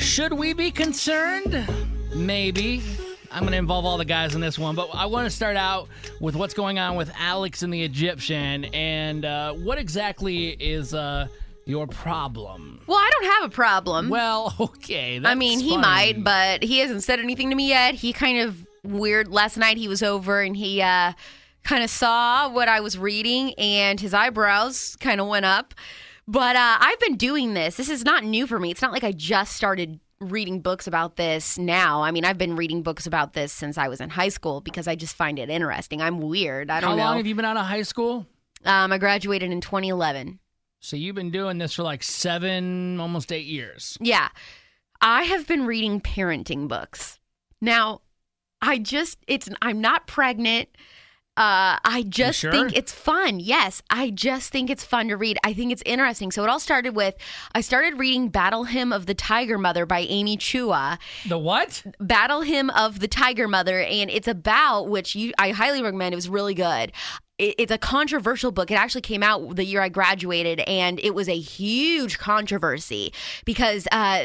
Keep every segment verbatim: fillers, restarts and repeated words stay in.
Should we be concerned? Maybe. I'm going to involve all the guys in this one, but I want to start out with what's going on with Alex and the Egyptian, and uh, what exactly is uh, your problem? Well, I don't have a problem. Well, okay. That's I mean, he funny. might, but he hasn't said anything to me yet. He kind of weird. Last night he was over and he uh, kind of saw what I was reading, and his eyebrows kind of went up. But uh, I've been doing this. This is not new for me. It's not like I just started reading books about this now. I mean, I've been reading books about this since I was in high school because I just find it interesting. I'm weird. I don't How know. How long have you been out of high school? Um, I graduated in twenty eleven. So you've been doing this for like seven, almost eight years. Yeah. I have been reading parenting books. Now, I just, it's, I'm not pregnant. Uh, I just sure? think it's fun. Yes, I just think it's fun to read. I think it's interesting. So it all started with, I started reading Battle Hymn of the Tiger Mother by Amy Chua. The what? Battle Hymn of the Tiger Mother. And it's about, which you, I highly recommend. It was really good. It's a controversial book. It actually came out the year I graduated, and it was a huge controversy because uh,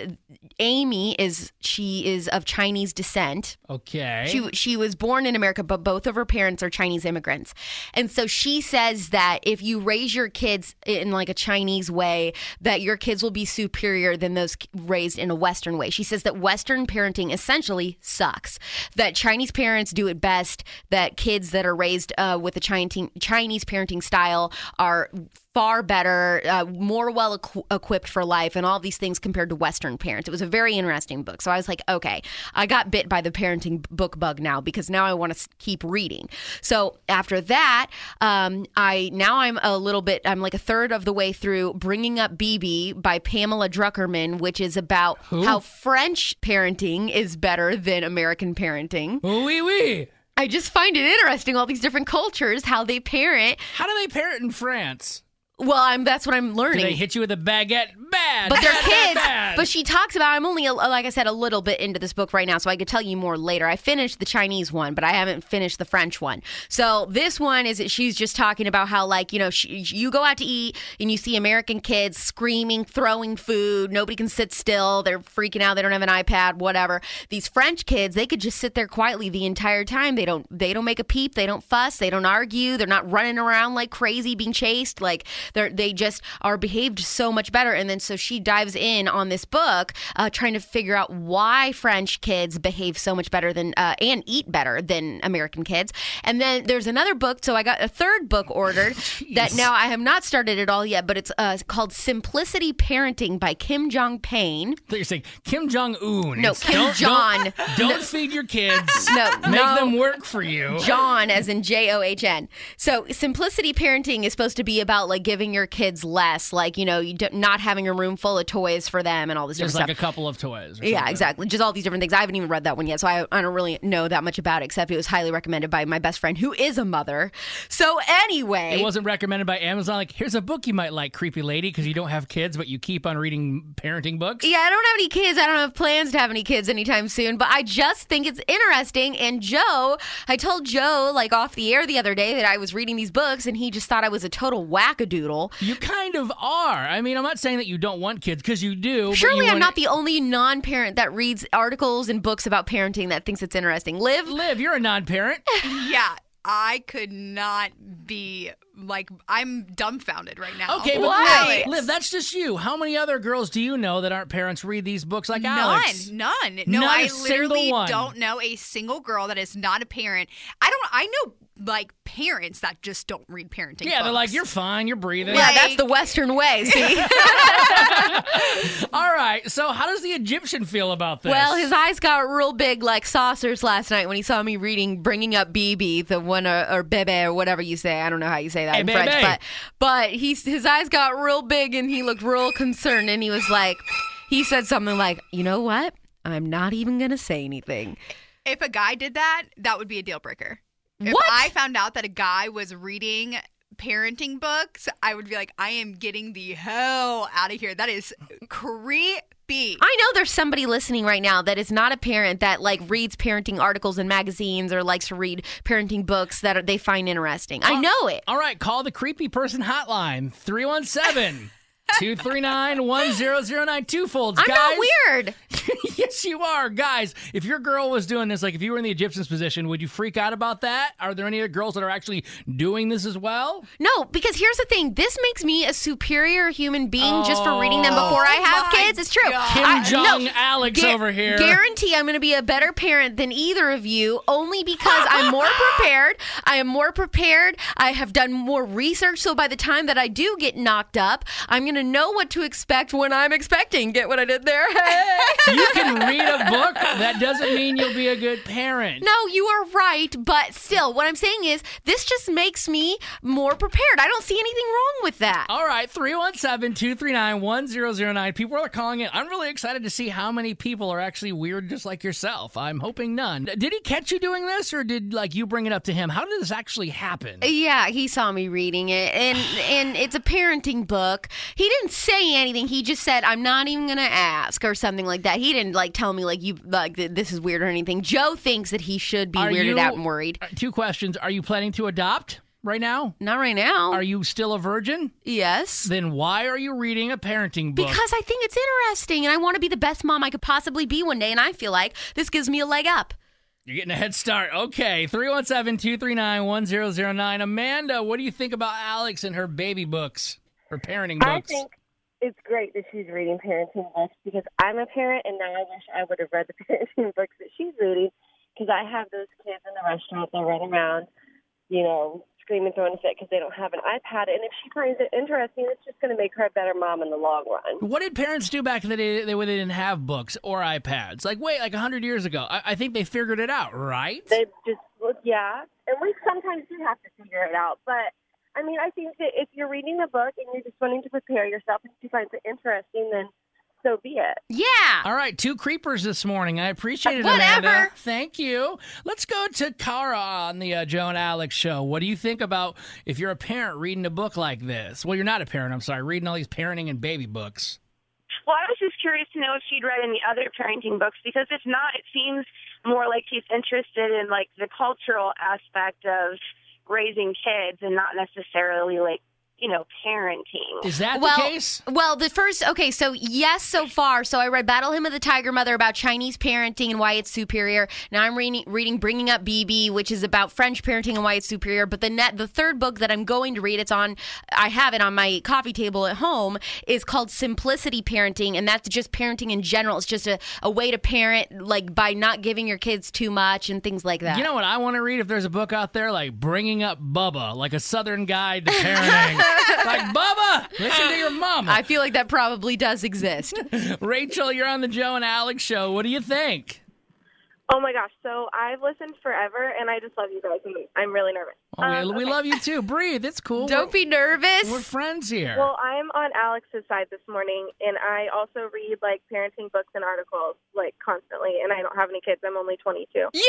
Amy is she is of Chinese descent. Okay. She she was born in America, but both of her parents are Chinese immigrants, and so she says that if you raise your kids in like a Chinese way, that your kids will be superior than those raised in a Western way. She says that Western parenting essentially sucks. That Chinese parents do it best. That kids that are raised uh, with a Chinese Chinese parenting style are far better, uh, more well equ- equipped for life and all these things compared to Western parents. It was a very interesting book. So I was like, okay, I got bit by the parenting book bug now because now I want to keep reading. So after that, um, I now I'm a little bit, I'm like a third of the way through Bringing Up B-B by Pamela Druckerman, which is about Who? how French parenting is better than American parenting. Oui, oui. I just find it interesting, all these different cultures, how they parent. How do they parent in France? Well, I'm that's what I'm learning. Do they hit you with a baguette? Bad. But they're bad, kids. Bad, bad. But she talks about, I'm only, like I said, a little bit into this book right now, so I could tell you more later. I finished the Chinese one, but I haven't finished the French one. So this one is that she's just talking about how, like, you know, she, you go out to eat and you see American kids screaming, throwing food. Nobody can sit still. They're freaking out. They don't have an iPad, whatever. These French kids, they could just sit there quietly the entire time. They don't, they don't make a peep. They don't fuss. They don't argue. They're not running around like crazy being chased. Like, they're, they just are behaved so much better. And then so she dives in on this book uh, trying to figure out why French kids behave so much better than uh, and eat better than American kids. And then there's another book. So I got a third book ordered that now I have not started it all yet, but it's uh, called Simplicity Parenting by Kim Jong-Pain. I thought you were saying Kim Jong-un. No, It's Kim don't, Jong. Don't, don't feed your kids. No, Make no. them work for you. John, as in J O H N. So simplicity parenting is supposed to be about like giving your kids less, like, you know, you do, not having a room full of toys for them and all this Just different like stuff. a couple of toys. Or Yeah, something. exactly. Just all these different things. I haven't even read that one yet, so I, I don't really know that much about it, except it was highly recommended by my best friend, who is a mother. So anyway. It wasn't recommended by Amazon. Like, here's a book you might like, creepy lady, because you don't have kids, but you keep on reading parenting books. Yeah, I don't have any kids. I don't have plans to have any kids anytime soon, but I just think it's interesting. And Joe, I told Joe, like, off the air the other day that I was reading these books, and he just thought I was a total wackadoodle. You kind of are. I mean, I'm not saying that you don't want kids, because you do. but Surely you I'm wanna- not the only non-parent that reads articles and books about parenting that thinks it's interesting. Liv? Liv, you're a non-parent. Yeah, I could not be like, I'm dumbfounded right now. Okay, but Why? Liv, Liv, that's just you. How many other girls do you know that aren't parents read these books like None, Alex? none. No, Not I a single literally one. don't know a single girl that is not a parent. I don't. I know like parents that just don't read parenting. Yeah, they're books. like, you're fine, you're breathing. Yeah, Like- that's the Western way, see? All right, so how does the Egyptian feel about this? Well, his eyes got real big like saucers last night when he saw me reading Bringing Up B B, the one, uh, or Bebe, or whatever you say. I don't know how you say that Hey, in bebe. French. But, but he, his eyes got real big and he looked real concerned. And he was like, he said something like, you know what? I'm not even going to say anything. if a guy did that, that would be a deal breaker. If What? I found out that a guy was reading parenting books, I would be like, I am getting the hell out of here. That is creepy. I know there's somebody listening right now that is not a parent that like reads parenting articles in magazines or likes to read parenting books that are, they find interesting. I know it. All right, call the creepy person hotline, three one seven, two three nine, one zero zero nine. Two folds, I'm guys. not weird. Yes, you are. Guys, if your girl was doing this, like if you were in the Egyptian's position, would you freak out about that? Are there any other girls that are actually doing this as well? No, because here's the thing. This makes me a superior human being just for reading them before I have my kids. It's true. God. Kim I- Jong no, Alex gu- over here. Guarantee I'm going to be a better parent than either of you, only because I'm more prepared. I am more prepared. I have done more research, so by the time that I do get knocked up, I'm going to know what to expect when I'm expecting. Get what I did there? You can read a book. That doesn't mean you'll be a good parent. No, you are right, but still, what I'm saying is this just makes me more prepared. I don't see anything wrong with that. All right, three one seven, two three nine, one zero zero nine. People are calling in. I'm really excited to see how many people are actually weird just like yourself. I'm hoping none. Did he catch you doing this, or did like you bring it up to him? How did this actually happen? Yeah, he saw me reading it, and and it's a parenting book. He didn't say anything. He just said, "I'm not even gonna ask" or something like that. He didn't like tell me like you like th- this is weird or anything. Joe thinks that he should be Are weirded you- out and worried. Uh, Two questions. Are you planning to adopt right now? Not right now. Are you still a virgin? Yes. Then why are you reading a parenting book? Because I think it's interesting, and I want to be the best mom I could possibly be one day, and I feel like this gives me a leg up. You're getting a head start. Okay, three one seven, two three nine, one zero zero nine. Amanda, what do you think about Alex and her baby books, her parenting books? I think it's great that she's reading parenting books because I'm a parent, and now I wish I would have read the parenting books that she's reading because I have those kids in the restaurant that run around, you know, screaming, throwing a fit because they don't have an iPad. And if she finds it interesting, it's just going to make her a better mom in the long run. What did parents do back in the day when they didn't have books or iPads? Like, wait, like one hundred years ago. I, I think they figured it out, right? They just, well, yeah, and we sometimes do have to figure it out. But, I mean, I think that if you're reading a book and you're just wanting to prepare yourself and she finds it interesting, then so be it. Yeah. All right, two creepers this morning. I appreciate it, Whatever. Amanda. Thank you. Let's go to Cara on the uh, Joe and Alex show. What do you think about if you're a parent reading a book like this? Well, you're not a parent, I'm sorry, reading all these parenting and baby books. Well, I was just curious to know if she'd read any other parenting books, because if not, it seems more like she's interested in, like, the cultural aspect of raising kids and not necessarily, like, you know, parenting. Is that well, the case? Well, the first, okay, so yes, so far. So I read Battle Hymn of the Tiger Mother about Chinese parenting and why it's superior. Now I'm reading, reading Bringing Up B B, which is about French parenting and why it's superior. But the net, the third book that I'm going to read, it's on, I have it on my coffee table at home, is called Simplicity Parenting. And that's just parenting in general. It's just a, a way to parent, like, by not giving your kids too much and things like that. You know what I want to read if there's a book out there, like Bringing Up Bubba, like a Southern guide to parenting. Like, Bubba, listen to your mama. I feel like that probably does exist. Rachel, you're on the Joe and Alex show. What do you think? Oh, my gosh. So I've listened forever, and I just love you guys. and I'm really nervous. Oh, we, Um, we okay. love you too. Breathe. It's cool. Don't be nervous. We're friends here. Well, I'm on Alex's side this morning, and I also read, like, parenting books and articles, like, constantly, and I don't have any kids. I'm only twenty-two. Yes!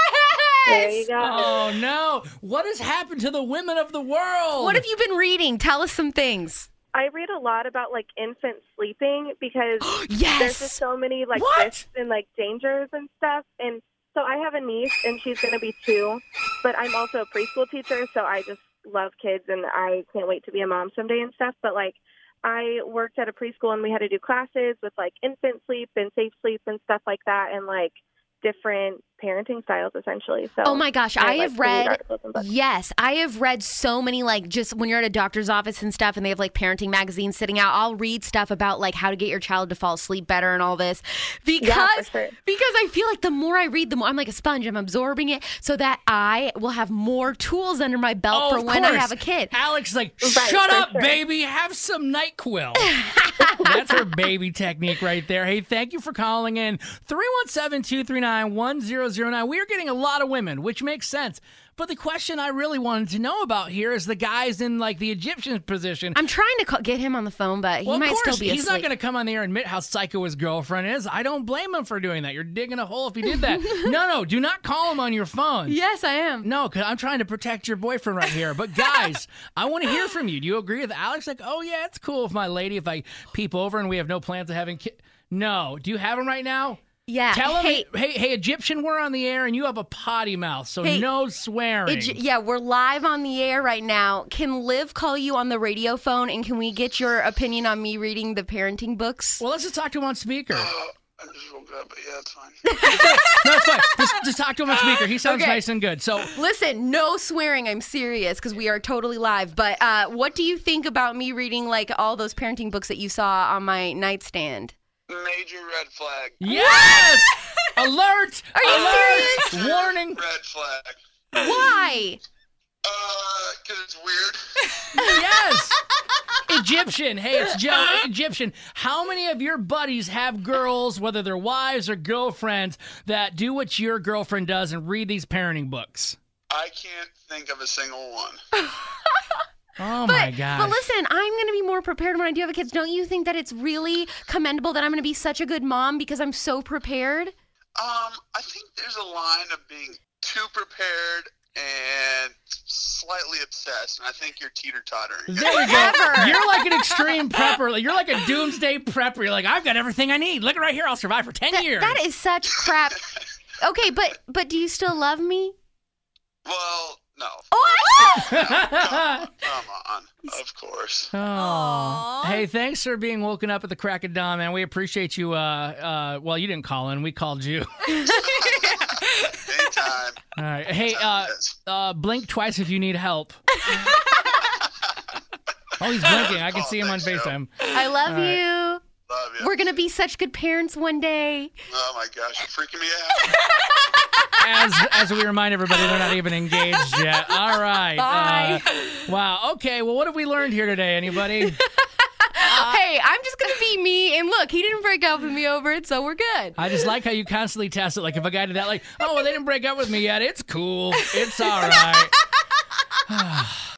There you go. Oh, no. What has happened to the women of the world? What have you been reading? Tell us some things. I read a lot about, like, infant sleeping because Yes! there's just so many, like, What? risks and, like, dangers and stuff. And so I have a niece, and she's going to be two, but I'm also a preschool teacher, so I just love kids, and I can't wait to be a mom someday and stuff. But, like, I worked at a preschool, and we had to do classes with, like, infant sleep and safe sleep and stuff like that, and, like, different parenting styles, essentially. So Oh my gosh, I, like have to read read, articles and books. yes, I have read so many, like, just when you're at a doctor's office and stuff and they have, like, parenting magazines sitting out, I'll read stuff about, like, how to get your child to fall asleep better and all this. Because, Yeah, for sure. because I feel like the more I read, the more I'm like a sponge. I'm absorbing it so that I will have more tools under my belt Oh, for of when I course. have a kid. Alex is like, Right, shut for up, sure. baby. Have some NyQuil. That's her baby technique right there. Hey, thank you for calling in. three one seven, two three nine, one zero zero nine. We are getting a lot of women, which makes sense. But the question I really wanted to know about here is the guys in, like, the Egyptian position. I'm trying to call, get him on the phone, but he well, of might course, still be he's asleep. not going to come on the air and admit how psycho his girlfriend is. I don't blame him for doing that. You're digging a hole if he did that. no, no, do not call him on your phone. Yes, I am. No, because I'm trying to protect your boyfriend right here. But guys, I want to hear from you. Do you agree with Alex? Like, oh yeah, it's cool if my lady, if I peep over and we have no plans of having kids. No. Do you have him right now? Yeah. Tell him, hey, hey, hey, Egyptian, we're on the air and you have a potty mouth, so Hey, no swearing. It, yeah, we're live on the air right now. Can Liv call you on the radio phone, and can we get your opinion on me reading the parenting books? Well, let's just talk to him on speaker. I just woke up, but yeah, it's fine. No, it's fine. Just, just talk to him on speaker. He sounds Okay. nice and good. So, Listen, no swearing. I'm serious because we are totally live. But uh, what do you think about me reading like all those parenting books that you saw on my nightstand? Major red flag. yes! Alert! Are you Alert! serious? Warning! Red flag. Why? Uh, because it's weird. Yes! Egyptian. Hey, it's Joe. Egyptian. How many of your buddies have girls, whether they're wives or girlfriends, that do what your girlfriend does and read these parenting books? I can't think of a single one. Oh, But, my gosh. but listen, I'm going to be more prepared when I do have kids. Don't you think that it's really commendable that I'm going to be such a good mom because I'm so prepared? Um, I think there's a line of being too prepared and slightly obsessed, and I think you're teeter-tottering. There you go. Ever. You're like an extreme prepper. You're like a doomsday prepper. You're like, I've got everything I need. Look right here. I'll survive for ten That, years. that is such crap. Okay, but but do you still love me? Well, no. Oh, Come on. Of course. Oh. Aw. Hey, thanks for being woken up at the crack of dawn, man. We appreciate you. Uh, uh, well, you didn't call in. We called you. Anytime. All right. Hey, uh, Yes. uh, blink twice if you need help. Oh, he's blinking. I can Oh, see him on thanks, Joe. FaceTime. I love All right. you. Love you. We're going to be such good parents one day. Oh, my gosh. You're freaking me out. As as we remind everybody, they're not even engaged yet. All right. Bye. Uh, wow. Okay. Well, what have we learned here today? Anybody? Hey, I'm just going to be me. And look, he didn't break up with me over it, so we're good. I just like how you constantly test it. Like if a guy did that, like, oh, well, they didn't break up with me yet. It's cool. It's all right.